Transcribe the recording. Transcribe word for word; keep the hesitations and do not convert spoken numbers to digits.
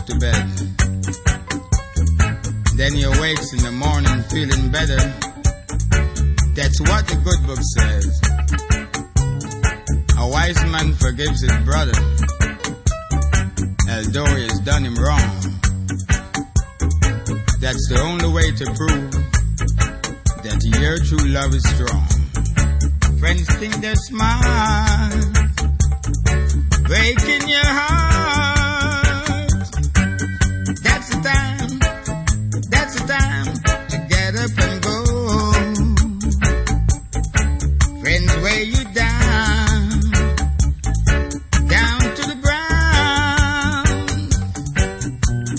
to bed. Then he awakes in the morning feeling better. That's what the good book says. A wise man forgives his brother, although he has done him wrong. That's the only way to prove that your true love is strong. Friends think they're smart, breaking your heart.